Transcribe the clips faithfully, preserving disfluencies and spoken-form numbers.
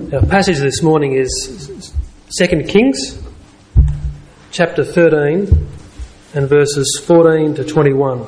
Our passage this morning is Second Kings, chapter thirteen, and verses fourteen to twenty-one.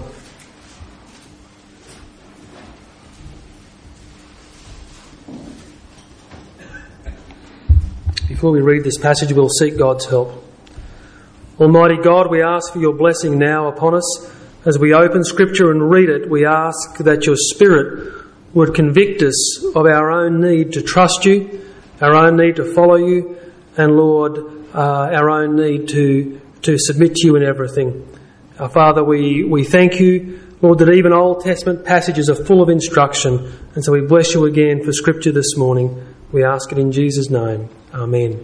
Before we read this passage, we'll seek God's help. Almighty God, we ask for your blessing now upon us. As we open Scripture and read it, we ask that your Spirit would convict us of our own need to trust you, our own need to follow you, and Lord, uh, our own need to, to submit to you in everything. Our Father, we, we thank you, Lord, that even Old Testament passages are full of instruction, and so we bless you again for Scripture this morning. We ask it in Jesus' name. Amen.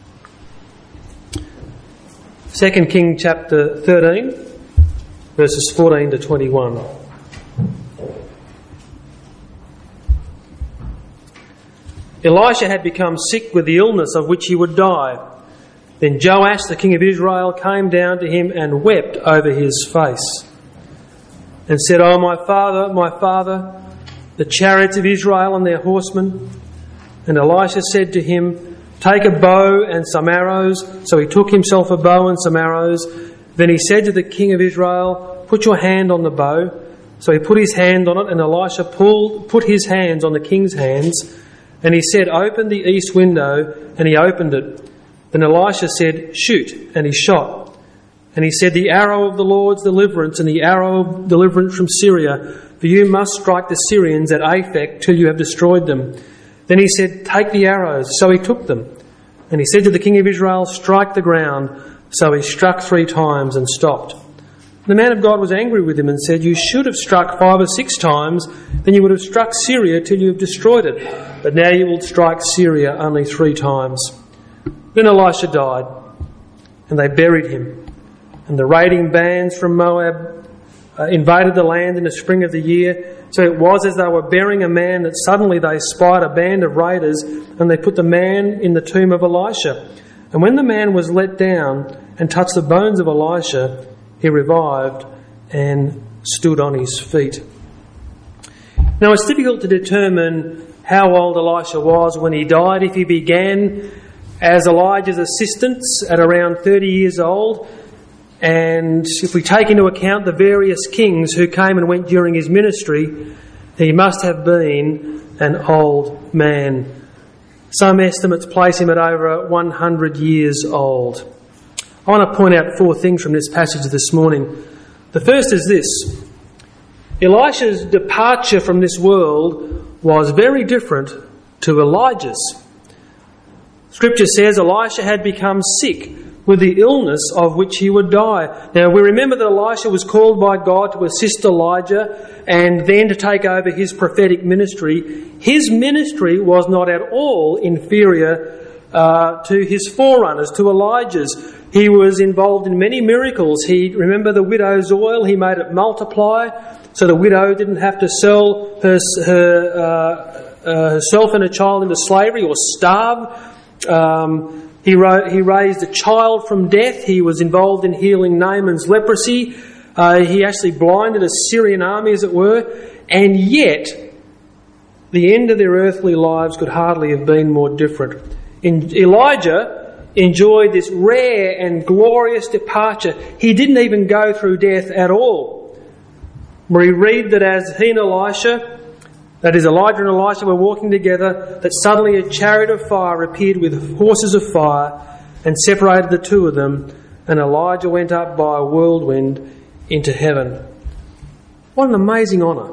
Second Kings chapter thirteen, verses fourteen to twenty-one. Elisha had become sick with the illness of which he would die. Then Joash, the king of Israel, came down to him and wept over his face and said, "Oh, my father, my father, the chariots of Israel and their horsemen." And Elisha said to him, "Take a bow and some arrows." So he took himself a bow and some arrows. Then he said to the king of Israel, "Put your hand on the bow." So he put his hand on it, and Elisha pulled, put his hands on the king's hands. And he said, "Open the east window," and he opened it. Then Elisha said, "Shoot," and he shot. And he said, "The arrow of the Lord's deliverance and the arrow of deliverance from Syria, for you must strike the Syrians at Aphek till you have destroyed them." Then he said, "Take the arrows." So he took them. And he said to the king of Israel, "Strike the ground." So he struck three times and stopped. The man of God was angry with him and said, "You should have struck five or six times, then you would have struck Syria till you have destroyed it. But now you will strike Syria only three times." Then Elisha died, and they buried him. And the raiding bands from Moab uh, invaded the land in the spring of the year. So it was as they were burying a man that suddenly they spied a band of raiders, and they put the man in the tomb of Elisha. And when the man was let down and touched the bones of Elisha, he revived and stood on his feet. Now, it's difficult to determine how old Elisha was when he died. If he began as Elijah's assistant at around thirty years old, and if we take into account the various kings who came and went during his ministry, he must have been an old man. Some estimates place him at over one hundred years old. I want to point out four things from this passage this morning. The first is this: Elisha's departure from this world was very different to Elijah's. Scripture says Elisha had become sick with the illness of which he would die. Now, we remember that Elisha was called by God to assist Elijah and then to take over his prophetic ministry. His ministry was not at all inferior uh, to his forerunners, to Elijah's. He was involved in many miracles. He, remember the widow's oil, he made it multiply, so the widow didn't have to sell her, her, uh, uh, herself and her child into slavery or starve. Um, he, ro- he raised a child from death. He was involved in healing Naaman's leprosy. Uh, he actually blinded a Syrian army, as it were. And yet, the end of their earthly lives could hardly have been more different. In Elijah enjoyed this rare and glorious departure. He didn't even go through death at all. We read that as he and Elisha, that is Elijah and Elisha, were walking together, that suddenly a chariot of fire appeared with horses of fire and separated the two of them, and Elijah went up by a whirlwind into heaven. What an amazing honour.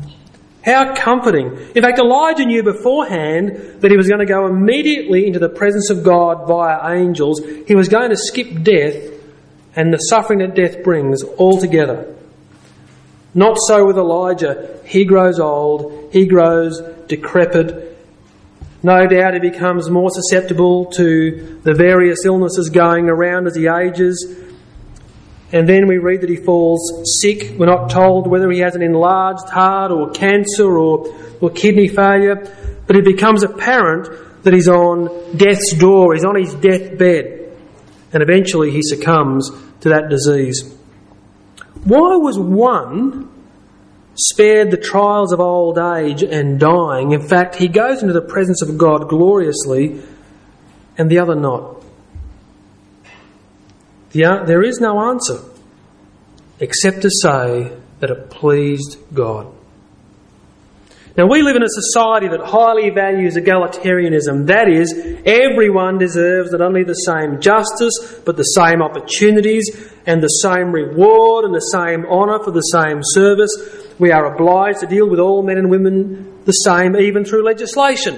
How comforting. In fact, Elijah knew beforehand that he was going to go immediately into the presence of God via angels. He was going to skip death and the suffering that death brings altogether. Not so with Elijah. He grows old. He grows decrepit. No doubt he becomes more susceptible to the various illnesses going around as he ages. And then we read that he falls sick. We're not told whether he has an enlarged heart or cancer or, or kidney failure, but it becomes apparent that he's on death's door. He's on his deathbed. And eventually he succumbs to that disease. Why was one spared the trials of old age and dying. In fact, he goes into the presence of God gloriously, and the other not. The, there is no answer except to say that it pleased God. Now, we live in a society that highly values egalitarianism. That is, everyone deserves not only the same justice, but the same opportunities and the same reward and the same honour for the same service. We are obliged to deal with all men and women the same, even through legislation.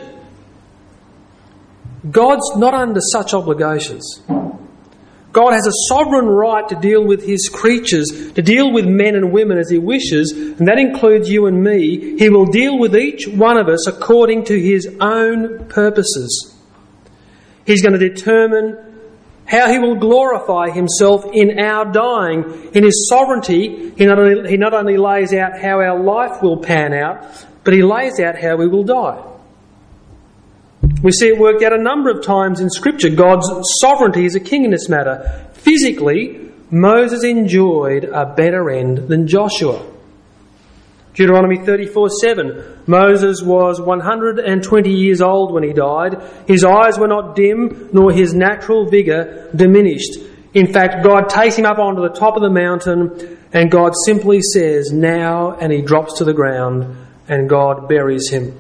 God's not under such obligations. God has a sovereign right to deal with his creatures, to deal with men and women as he wishes, and that includes you and me. He will deal with each one of us according to his own purposes. He's going to determine how he will glorify himself in our dying. In his sovereignty, he not only, he not only lays out how our life will pan out, but he lays out how we will die. We see it worked out a number of times in Scripture. God's sovereignty is a king in this matter. Physically, Moses enjoyed a better end than Joshua. Deuteronomy thirty-four seven. Moses was one hundred twenty years old when he died. His eyes were not dim, nor his natural vigour diminished. In fact, God takes him up onto the top of the mountain, and God simply says, "Now," and he drops to the ground, and God buries him.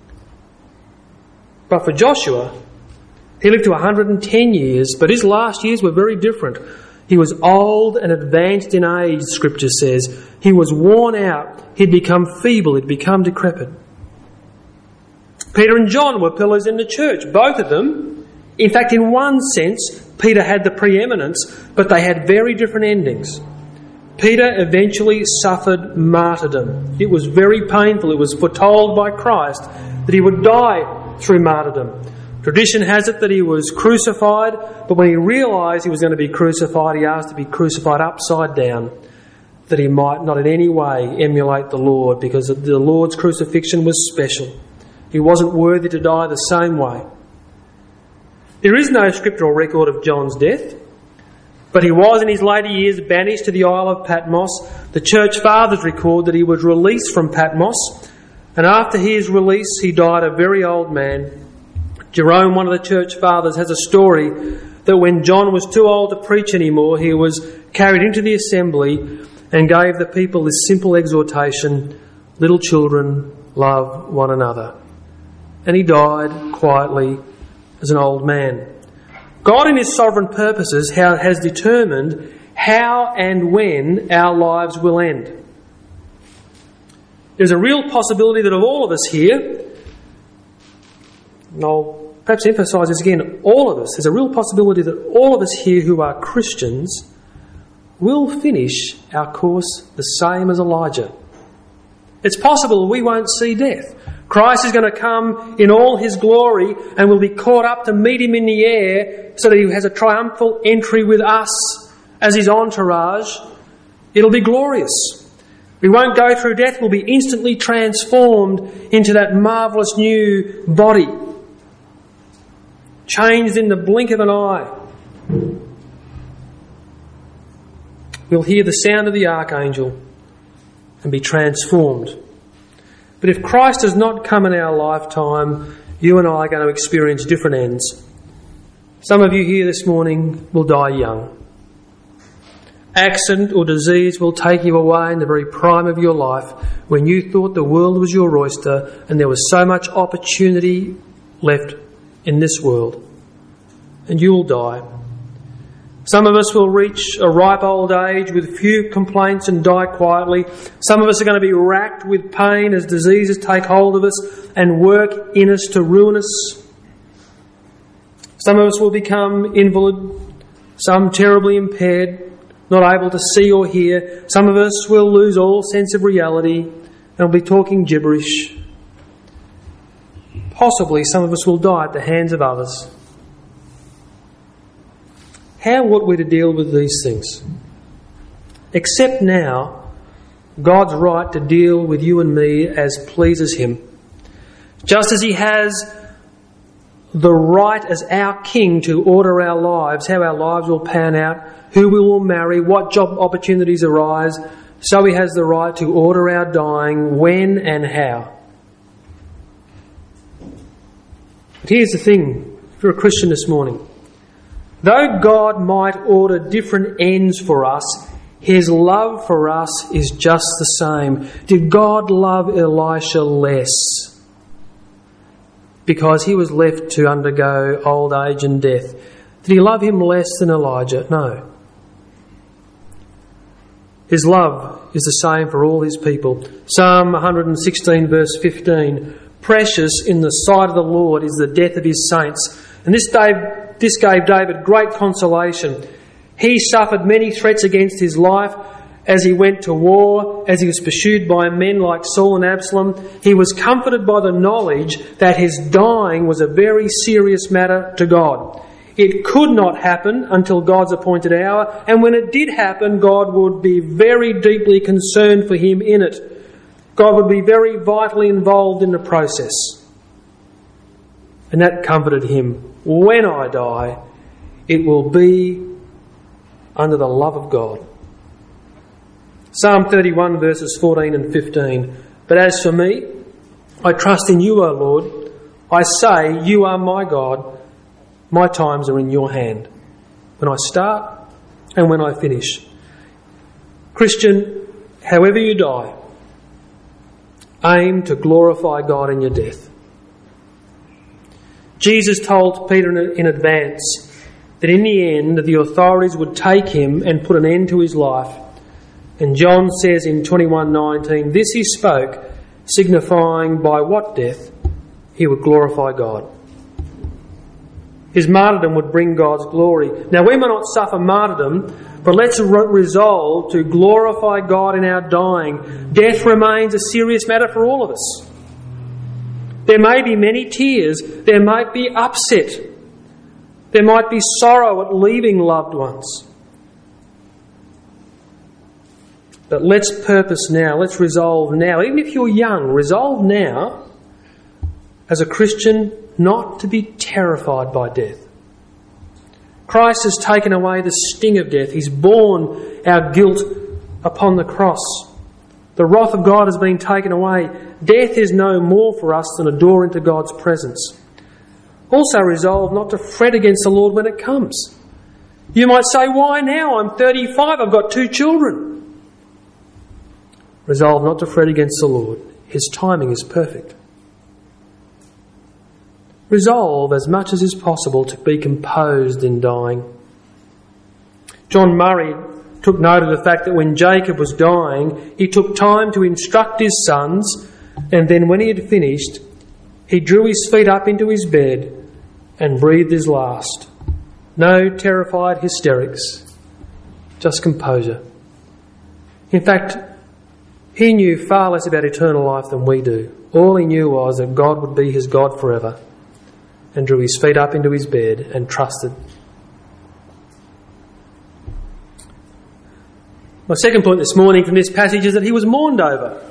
But for Joshua, he lived to one hundred ten years, but his last years were very different. He was old and advanced in age, Scripture says. He was worn out. He'd become feeble. He'd become decrepit. Peter and John were pillars in the church, both of them. In fact, in one sense, Peter had the preeminence, but they had very different endings. Peter eventually suffered martyrdom. It was very painful. It was foretold by Christ that he would die through martyrdom. Tradition has it that he was crucified, but when he realised he was going to be crucified, he asked to be crucified upside down, that he might not in any way emulate the Lord, because the Lord's crucifixion was special. He wasn't worthy to die the same way. There is no scriptural record of John's death, but he was in his later years banished to the Isle of Patmos. The church fathers record that he was released from Patmos, and after his release he died a very old man. Jerome, one of the church fathers, has a story that when John was too old to preach anymore, he was carried into the assembly and gave the people this simple exhortation: "Little children, love one another." And he died quietly as an old man. God, in his sovereign purposes, has determined how and when our lives will end. There's a real possibility that of all of us here, and I'll perhaps emphasise this again, all of us, there's a real possibility that all of us here who are Christians will finish our course the same as Elijah. It's possible we won't see death. Christ is going to come in all his glory and we'll be caught up to meet him in the air so that he has a triumphal entry with us as his entourage. It'll be glorious. We won't go through death. We'll be instantly transformed into that marvellous new body, changed in the blink of an eye. We'll hear the sound of the archangel and be transformed. But if Christ does not come in our lifetime, you and I are going to experience different ends. Some of you here this morning will die young. Accident or disease will take you away in the very prime of your life, when you thought the world was your oyster and there was so much opportunity left in this world. And you will die. Some of us will reach a ripe old age with few complaints and die quietly. Some of us are going to be racked with pain as diseases take hold of us and work in us to ruin us. Some of us will become invalid, some terribly impaired, not able to see or hear. Some of us will lose all sense of reality and will be talking gibberish. Possibly some of us will die at the hands of others. How ought we to deal with these things? Except now, God's right to deal with you and me as pleases him. Just as he has the right as our king to order our lives, how our lives will pan out, who we will marry, what job opportunities arise, so he has the right to order our dying when and how. But here's the thing, if you're a Christian this morning. Though God might order different ends for us, his love for us is just the same. Did God love Elisha less because he was left to undergo old age and death? Did he love him less than Elijah? No. His love is the same for all his people. Psalm one sixteen verse fifteen, precious in the sight of the Lord is the death of his saints. And this, Dave, this gave David great consolation. He suffered many threats against his life as he went to war, as he was pursued by men like Saul and Absalom. He was comforted by the knowledge that his dying was a very serious matter to God. It could not happen until God's appointed hour, and when it did happen, God would be very deeply concerned for him in it. God would be very vitally involved in the process. And that comforted him. When I die, it will be under the love of God. Psalm thirty-one verses fourteen and fifteen. But as for me, I trust in you, O Lord. I say, you are my God. My times are in your hand. When I start and when I finish. Christian, however you die, aim to glorify God in your death. Jesus told Peter in advance that in the end the authorities would take him and put an end to his life. And John says in twenty-one nineteen, this he spoke, signifying by what death he would glorify God. His martyrdom would bring God's glory. Now we may not suffer martyrdom, but let's re- resolve to glorify God in our dying. Death remains a serious matter for all of us. There may be many tears. There might be upset. There might be sorrow at leaving loved ones. But let's purpose now. Let's resolve now. Even if you're young, resolve now as a Christian not to be terrified by death. Christ has taken away the sting of death. He's borne our guilt upon the cross. The wrath of God has been taken away. Death is no more for us than a door into God's presence. Also resolve not to fret against the Lord when it comes. You might say, why now? I'm thirty-five, I've got two children. Resolve not to fret against the Lord. His timing is perfect. Resolve as much as is possible to be composed in dying. John Murray took note of the fact that when Jacob was dying, he took time to instruct his sons, and then when he had finished, he drew his feet up into his bed and breathed his last. No terrified hysterics, just composure. In fact, he knew far less about eternal life than we do. All he knew was that God would be his God forever, and drew his feet up into his bed and trusted. My second point this morning from this passage is that he was mourned over.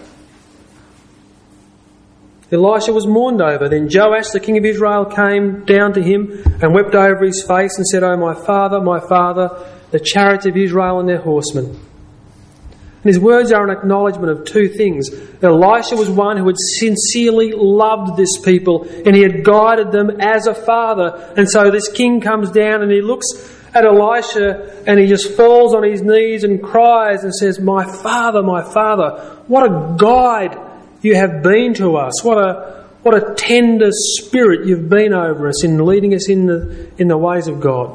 Elisha was mourned over. Then Joash, the king of Israel, came down to him and wept over his face and said, "Oh, my father, my father, the chariots of Israel and their horsemen." And his words are an acknowledgement of two things. Elisha was one who had sincerely loved this people and he had guided them as a father. And so this king comes down and he looks at Elisha and he just falls on his knees and cries and says, "My father, my father, what a guide you have been to us. What a what a tender spirit you've been over us in leading us in the in the ways of God."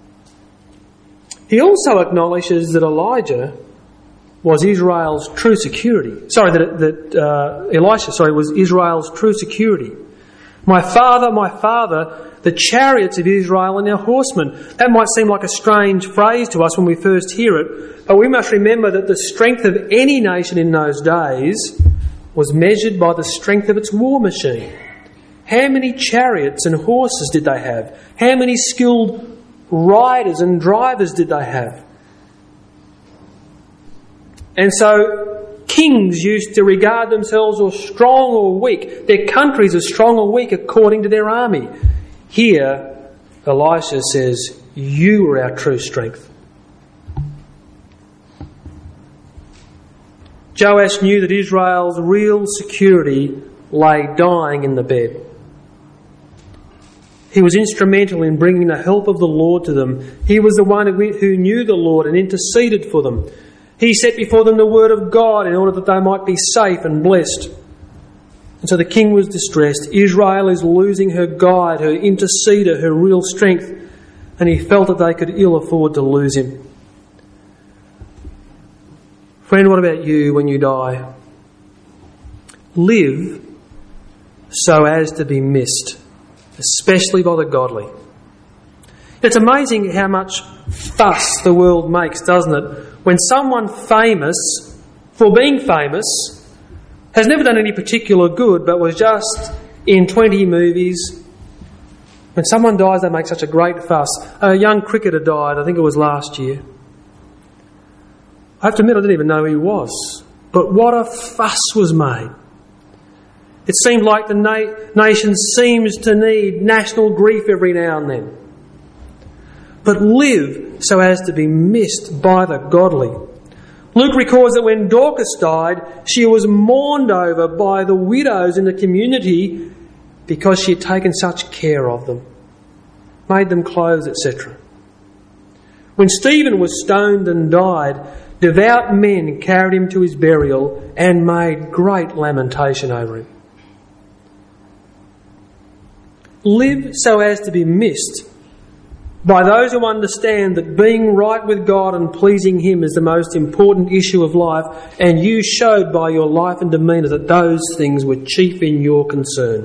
He also acknowledges that Elijah was Israel's true security. Sorry, that, that uh, Elisha, sorry, was Israel's true security. "My father, my father, the chariots of Israel and their horsemen." That might seem like a strange phrase to us when we first hear it, but we must remember that the strength of any nation in those days was measured by the strength of its war machine. How many chariots and horses did they have? How many skilled riders and drivers did they have? And so kings used to regard themselves as strong or weak, their countries as strong or weak according to their army. Here, Elisha says, "You are our true strength." Joash knew that Israel's real security lay dying in the bed. He was instrumental in bringing the help of the Lord to them. He was the one who knew the Lord and interceded for them. He set before them the word of God in order that they might be safe and blessed. And so the king was distressed. Israel is losing her guide, her interceder, her real strength, and he felt that they could ill afford to lose him. Friend, what about you when you die? Live so as to be missed, especially by the godly. It's amazing how much fuss the world makes, doesn't it? When someone famous, for being famous, has never done any particular good but was just in twenty movies. When someone dies, they make such a great fuss. A young cricketer died, I think it was last year. I have to admit I didn't even know who he was. But what a fuss was made. It seemed like the na- nation seems to need national grief every now and then. But live so as to be missed by the godly. Luke records that when Dorcas died, she was mourned over by the widows in the community because she had taken such care of them, made them clothes, et cetera. When Stephen was stoned and died, devout men carried him to his burial and made great lamentation over him. Live so as to be missed by those who understand that being right with God and pleasing Him is the most important issue of life, and you showed by your life and demeanour that those things were chief in your concern.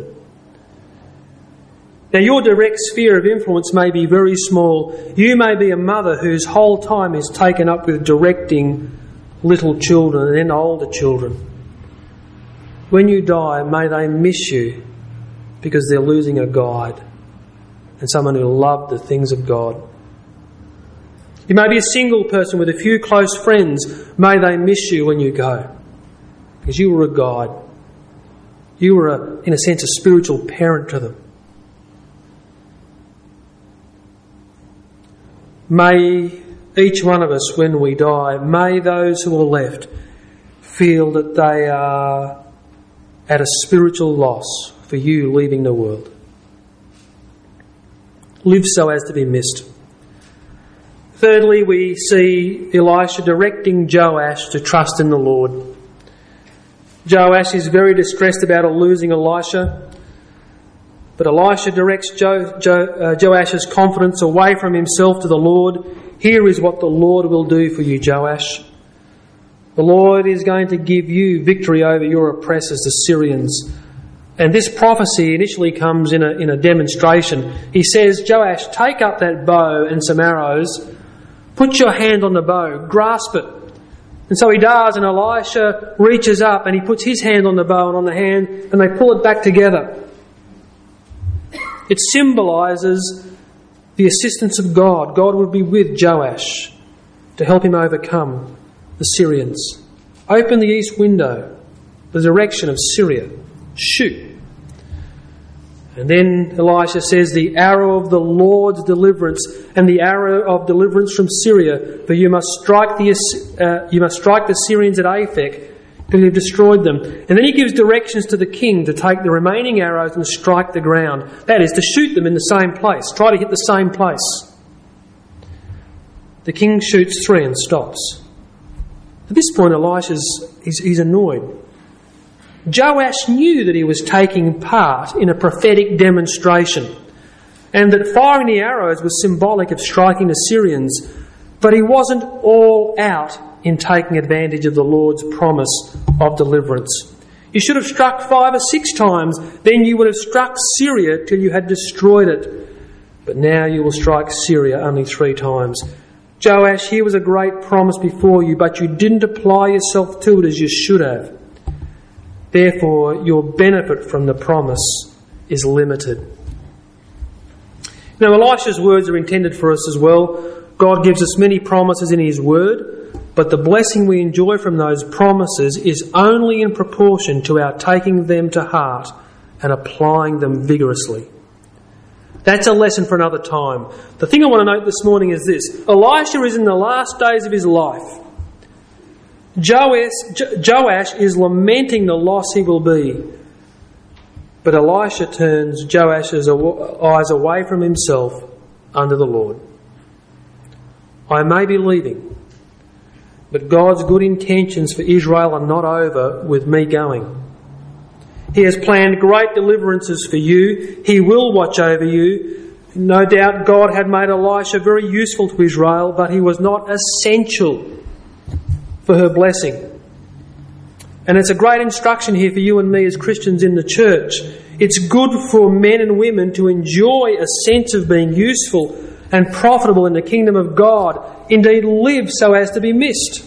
Now, your direct sphere of influence may be very small. You may be a mother whose whole time is taken up with directing little children and then older children. When you die, may they miss you because they're losing a guide and someone who loved the things of God. You may be a single person with a few close friends. May they miss you when you go because you were a guide. You were, a, in a sense, a spiritual parent to them. May each one of us, when we die, may those who are left feel that they are at a spiritual loss for you leaving the world. Live so as to be missed. Thirdly, we see Elisha directing Joash to trust in the Lord. Joash is very distressed about losing Elisha. But Elisha directs jo, jo, uh, Joash's confidence away from himself to the Lord. Here is what the Lord will do for you, Joash. The Lord is going to give you victory over your oppressors, the Syrians. And this prophecy initially comes in a, in a demonstration. He says, Joash, take up that bow and some arrows. Put your hand on the bow. Grasp it. And so he does, and Elisha reaches up and he puts his hand on the bow and on the hand, and they pull it back together. It symbolises the assistance of God. God would be with Joash to help him overcome the Syrians. Open the east window, the direction of Syria. Shoot. And then Elisha says, the arrow of the Lord's deliverance and the arrow of deliverance from Syria, for you must strike the uh, you must strike the Syrians at Aphek, till you've destroyed them. And then he gives directions to the king to take the remaining arrows and strike the ground. That is, to shoot them in the same place. Try to hit the same place. The king shoots three and stops. At this point, Elisha's he's, he's annoyed. Joash knew that he was taking part in a prophetic demonstration and that firing the arrows was symbolic of striking the Syrians, but he wasn't all out in taking advantage of the Lord's promise of deliverance. You should have struck five or six times, then you would have struck Syria till you had destroyed it. But now you will strike Syria only three times. Joash, here was a great promise before you, but you didn't apply yourself to it as you should have. Therefore, your benefit from the promise is limited. Now, Elisha's words are intended for us as well. God gives us many promises in His Word, but the blessing we enjoy from those promises is only in proportion to our taking them to heart and applying them vigorously. That's a lesson for another time. The thing I want to note this morning is this. Elisha is in the last days of his life. Joash, Joash is lamenting the loss he will be. But Elisha turns Joash's eyes away from himself under the Lord. I may be leaving, but God's good intentions for Israel are not over with me going. He has planned great deliverances for you. He will watch over you. No doubt God had made Elisha very useful to Israel, but he was not essential for her blessing. And it's a great instruction here for you and me as Christians in the church. It's good for men and women to enjoy a sense of being useful and profitable in the kingdom of God. Indeed, live so as to be missed.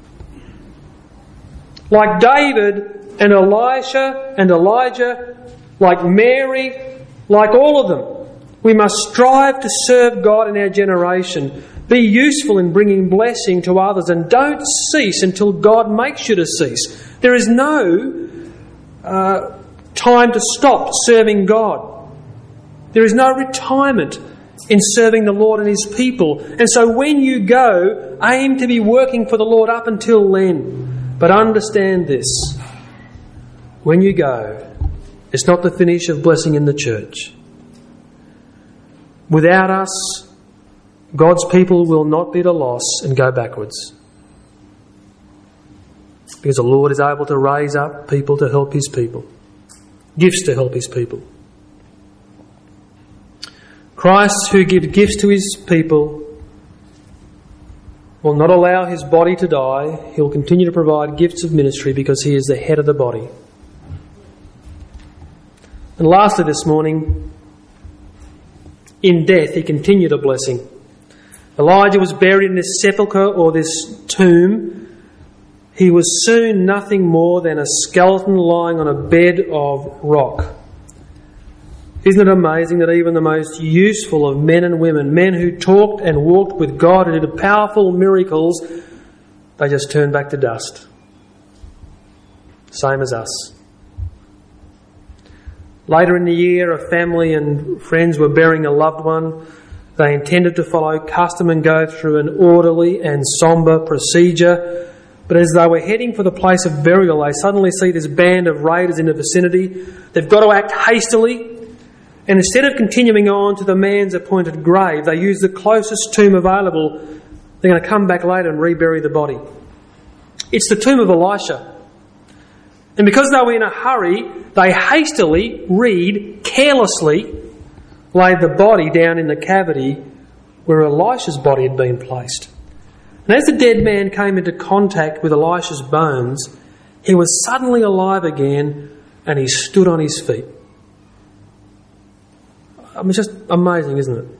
Like David and Elisha and Elijah, like Mary, like all of them, we must strive to serve God in our generation. Be useful in bringing blessing to others, and don't cease until God makes you to cease. There is no uh, time to stop serving God. There is no retirement in serving the Lord and His people. And so when you go, aim to be working for the Lord up until then. But understand this. When you go, it's not the finish of blessing in the church. Without us, God's people will not be at a loss and go backwards. Because the Lord is able to raise up people to help His people. Gifts to help His people. Christ, who gives gifts to His people, will not allow His body to die. He'll continue to provide gifts of ministry because He is the head of the body. And lastly this morning, in death He continued a blessing. Elijah was buried in this sepulchre or this tomb. He was soon nothing more than a skeleton lying on a bed of rock. Isn't it amazing that even the most useful of men and women, men who talked and walked with God and did powerful miracles, they just turned back to dust. Same as us. Later in the year, a family and friends were burying a loved one. They intended to follow custom and go through an orderly and sombre procedure. But as they were heading for the place of burial, they suddenly see this band of raiders in the vicinity. They've got to act hastily. And instead of continuing on to the man's appointed grave, they use the closest tomb available. They're going to come back later and rebury the body. It's the tomb of Elisha. And because they were in a hurry, they hastily, read, carelessly, laid the body down in the cavity where Elisha's body had been placed. And as the dead man came into contact with Elisha's bones, he was suddenly alive again and he stood on his feet. I mean, it's just amazing, isn't it?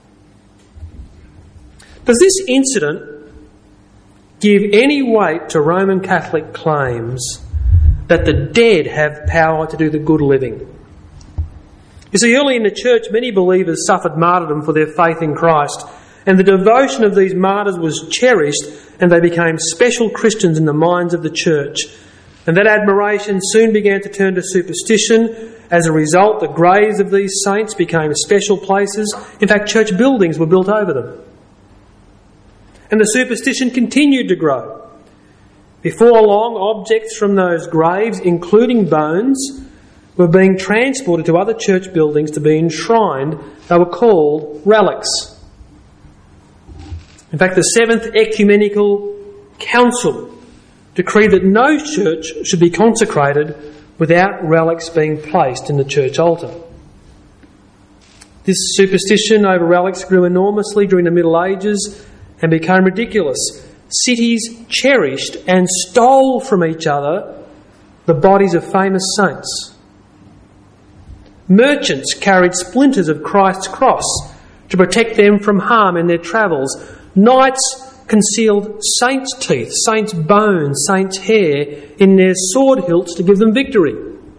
Does this incident give any weight to Roman Catholic claims that the dead have power to do the good living? You see, early in the church, many believers suffered martyrdom for their faith in Christ, and the devotion of these martyrs was cherished, and they became special Christians in the minds of the church. And that admiration soon began to turn to superstition. As a result, the graves of these saints became special places. In fact, church buildings were built over them. And the superstition continued to grow. Before long, objects from those graves, including bones, were being transported to other church buildings to be enshrined. They were called relics. In fact, the Seventh Ecumenical Council decreed that no church should be consecrated without relics being placed in the church altar. This superstition over relics grew enormously during the Middle Ages and became ridiculous. Cities cherished and stole from each other the bodies of famous saints. Merchants carried splinters of Christ's cross to protect them from harm in their travels. Knights concealed saints' teeth, saints' bones, saints' hair in their sword hilts to give them victory.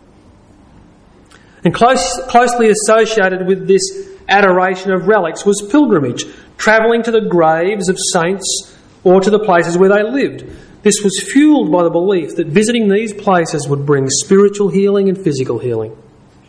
And close, closely associated with this adoration of relics was pilgrimage, travelling to the graves of saints or to the places where they lived. This was fuelled by the belief that visiting these places would bring spiritual healing and physical healing.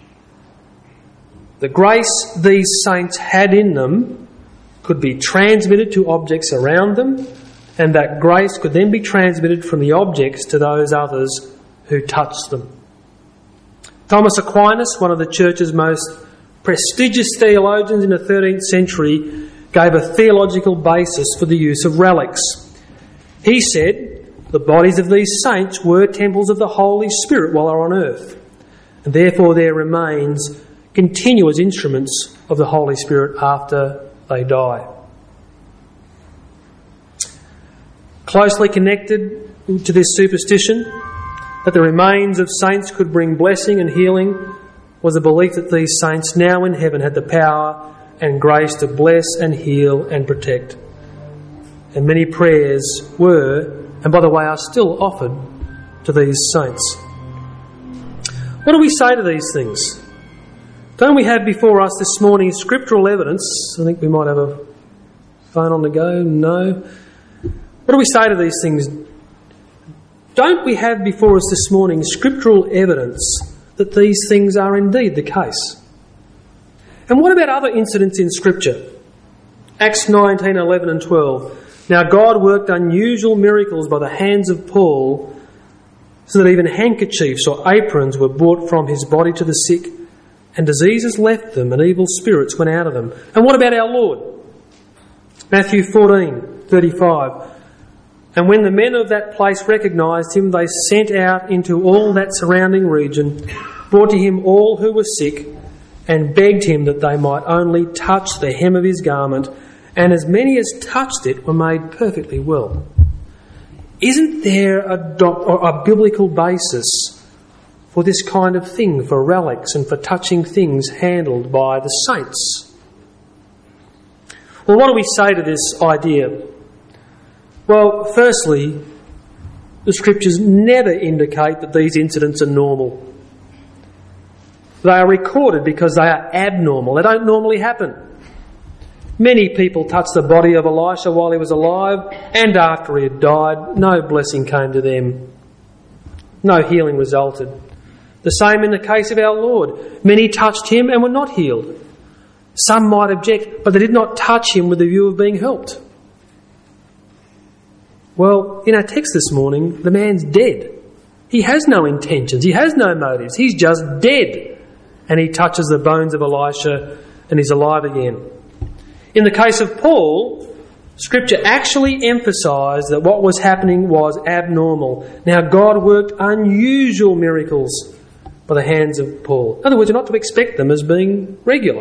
The grace these saints had in them could be transmitted to objects around them, and that grace could then be transmitted from the objects to those others who touched them. Thomas Aquinas, one of the Church's most prestigious theologians in the thirteenth century, gave a theological basis for the use of relics. He said the bodies of these saints were temples of the Holy Spirit while they were on earth, and therefore their remains continue as instruments of the Holy Spirit after they die. Closely connected to this superstition, that the remains of saints could bring blessing and healing, was the belief that these saints now in heaven had the power and grace to bless and heal and protect. And many prayers were, and by the way are still offered to these saints. What do we say to these things? Don't we have before us this morning scriptural evidence? I think we might have a phone on the go. No. What do we say to these things? Don't we have before us this morning scriptural evidence that these things are indeed the case? And what about other incidents in Scripture? Acts nineteen, eleven and twelve. Now God worked unusual miracles by the hands of Paul, so that even handkerchiefs or aprons were brought from his body to the sick, and diseases left them, and evil spirits went out of them. And what about our Lord? Matthew fourteen, thirty-five. And when the men of that place recognised him, they sent out into all that surrounding region, brought to him all who were sick, and begged him that they might only touch the hem of his garment, and as many as touched it were made perfectly well. Isn't there a, doc- or a biblical basis for this kind of thing, for relics and for touching things handled by the saints? Well, what do we say to this idea? Well, firstly, the Scriptures never indicate that these incidents are normal. They are recorded because they are abnormal. They don't normally happen. Many people touched the body of Elisha while he was alive, and after he had died, no blessing came to them. No healing resulted. The same in the case of our Lord. Many touched him and were not healed. Some might object, but they did not touch him with the view of being helped. Well, in our text this morning, the man's dead. He has no intentions. He has no motives. He's just dead. And he touches the bones of Elisha and he's alive again. In the case of Paul, Scripture actually emphasised that what was happening was abnormal. Now, God worked unusual miracles by the hands of Paul. In other words, you're not to expect them as being regular.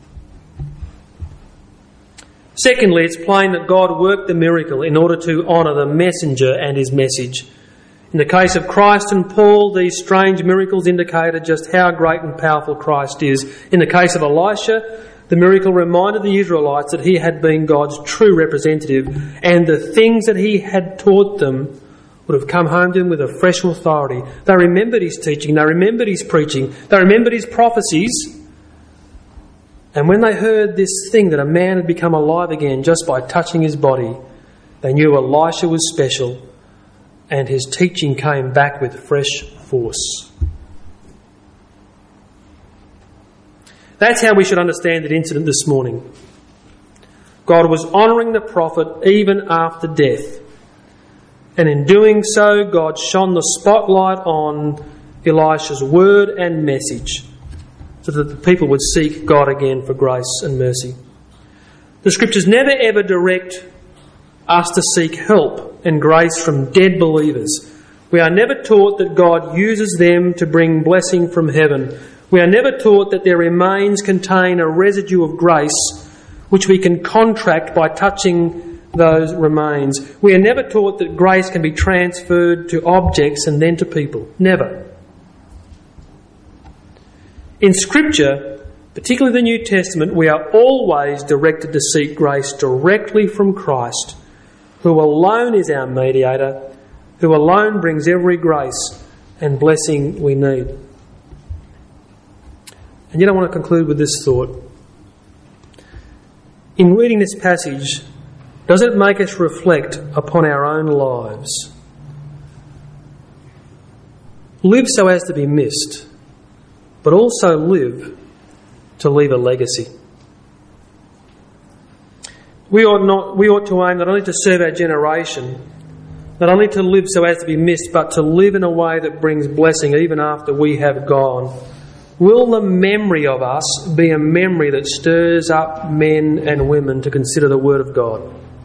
Secondly, it's plain that God worked the miracle in order to honour the messenger and his message. In the case of Christ and Paul, these strange miracles indicated just how great and powerful Christ is. In the case of Elisha, the miracle reminded the Israelites that he had been God's true representative, and the things that he had taught them would have come home to them with a fresh authority. They remembered his teaching, they remembered his preaching, they remembered his prophecies. And when they heard this thing that a man had become alive again just by touching his body, they knew Elisha was special, and his teaching came back with fresh force. That's how we should understand that incident this morning. God was honouring the prophet even after death. And in doing so, God shone the spotlight on Elisha's word and message, so that the people would seek God again for grace and mercy. The Scriptures never ever direct us to seek help and grace from dead believers. We are never taught that God uses them to bring blessing from heaven. We are never taught that their remains contain a residue of grace which we can contract by touching those remains. We are never taught that grace can be transferred to objects and then to people. Never. In Scripture, particularly the New Testament, we are always directed to seek grace directly from Christ, who alone is our mediator, who alone brings every grace and blessing we need. And yet I want to conclude with this thought. In reading this passage, does it make us reflect upon our own lives? Live so as to be missed, but also live to leave a legacy. We ought not. We ought to aim not only to serve our generation, not only to live so as to be missed, but to live in a way that brings blessing even after we have gone. Will the memory of us be a memory that stirs up men and women to consider the Word of God?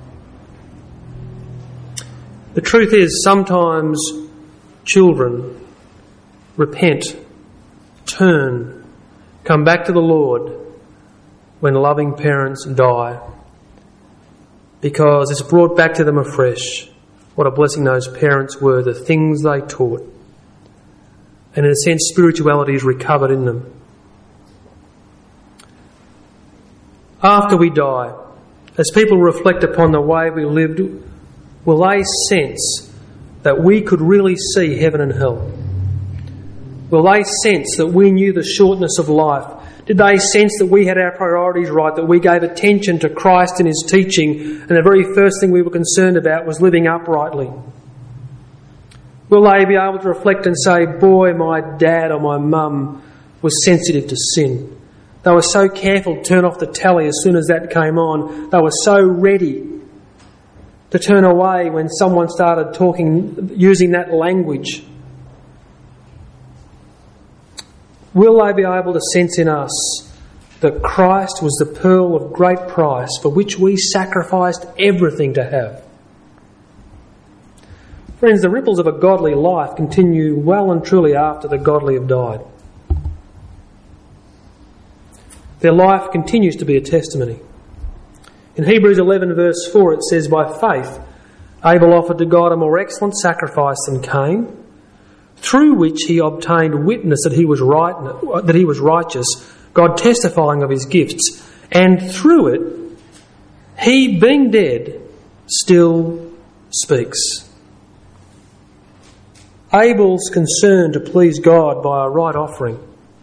The truth is, sometimes children repent, turn, come back to the Lord when loving parents die, because it's brought back to them afresh what a blessing those parents were, the things they taught. And in a sense, spirituality is recovered in them. After we die, as people reflect upon the way we lived, will they sense that we could really see heaven and hell? Will they sense that we knew the shortness of life? Did they sense that we had our priorities right, that we gave attention to Christ and His teaching, and the very first thing we were concerned about was living uprightly? Will they be able to reflect and say, boy, my dad or my mum was sensitive to sin. They were so careful to turn off the telly as soon as that came on. They were so ready to turn away when someone started talking, using that language. Will they be able to sense in us that Christ was the pearl of great price for which we sacrificed everything to have? Friends, the ripples of a godly life continue well and truly after the godly have died. Their life continues to be a testimony. In Hebrews eleven verse four it says, by faith Abel offered to God a more excellent sacrifice than Cain, through which he obtained witness that he was right, that he was righteous, God testifying of his gifts, and through it, he, being dead, still speaks. Abel's concern to please God by a right offering,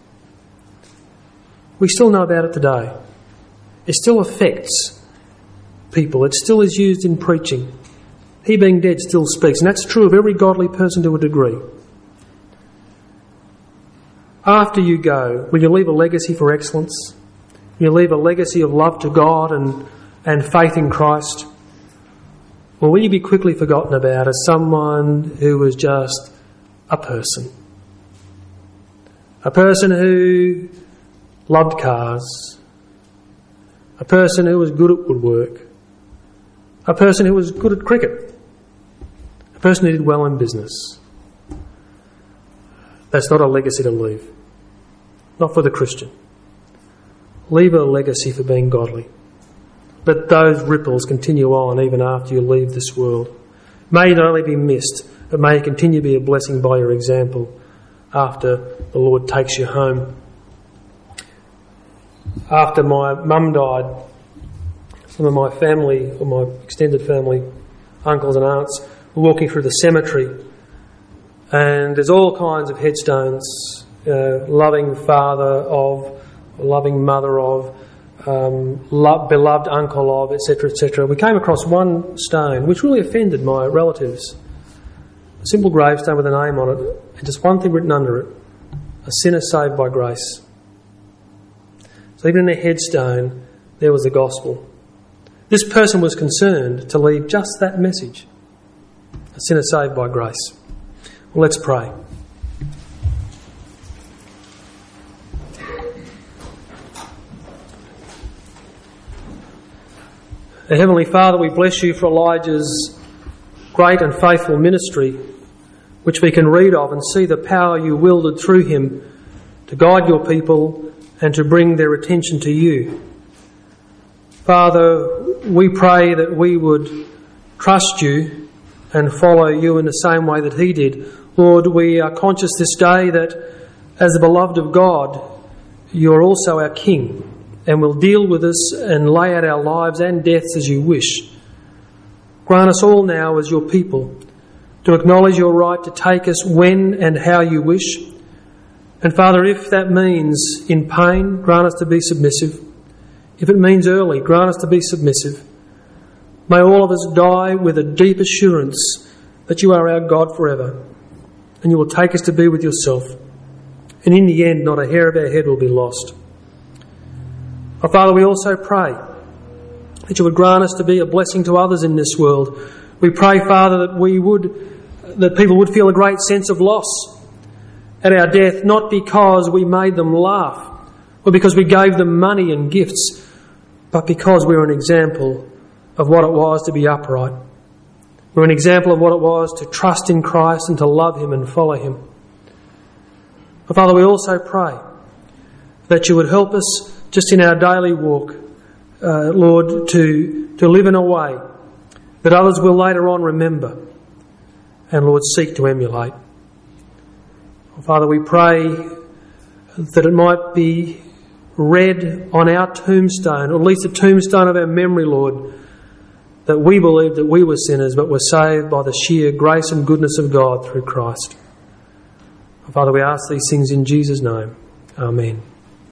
we still know about it today. It still affects people. It still is used in preaching. He, being dead, still speaks, and that's true of every godly person to a degree. After you go, will you leave a legacy for excellence? Will you leave a legacy of love to God and, and faith in Christ? Or will you be quickly forgotten about as someone who was just a person? A person who loved cars. A person who was good at woodwork. A person who was good at cricket. A person who did well in business. That's not a legacy to leave. Not for the Christian. Leave a legacy for being godly. Let those ripples continue on even after you leave this world. May you not only be missed, but may you continue to be a blessing by your example after the Lord takes you home. After my mum died, some of my family, or my extended family, uncles and aunts, were walking through the cemetery. And there's all kinds of headstones, uh, loving father of, loving mother of, um, lo- beloved uncle of, et cetera, et cetera. We came across one stone which really offended my relatives. A simple gravestone with a name on it, and just one thing written under it: a sinner saved by grace. So even in their headstone, there was the gospel. This person was concerned to leave just that message: a sinner saved by grace. Well, let's pray. Our Heavenly Father, we bless you for Elijah's great and faithful ministry, which we can read of and see the power you wielded through him to guide your people and to bring their attention to you. Father, we pray that we would trust you and follow you in the same way that he did. Lord, we are conscious this day that as the beloved of God, you are also our King and will deal with us and lay out our lives and deaths as you wish. Grant us all now as your people to acknowledge your right to take us when and how you wish. And Father, if that means in pain, grant us to be submissive. If it means early, grant us to be submissive. May all of us die with a deep assurance that you are our God forever and you will take us to be with yourself. And in the end, not a hair of our head will be lost. Oh, Father, we also pray that you would grant us to be a blessing to others in this world. We pray, Father, that we would, that people would feel a great sense of loss at our death, not because we made them laugh or because we gave them money and gifts, but because we're an example of what it was to be upright. We're an example of what it was to trust in Christ and to love Him and follow Him. But Father, we also pray that you would help us just in our daily walk, uh, Lord, to, to live in a way that others will later on remember and, Lord, seek to emulate. Father, we pray that it might be read on our tombstone, or at least the tombstone of our memory, Lord, that we believe that we were sinners but were saved by the sheer grace and goodness of God through Christ. Father, we ask these things in Jesus' name. Amen.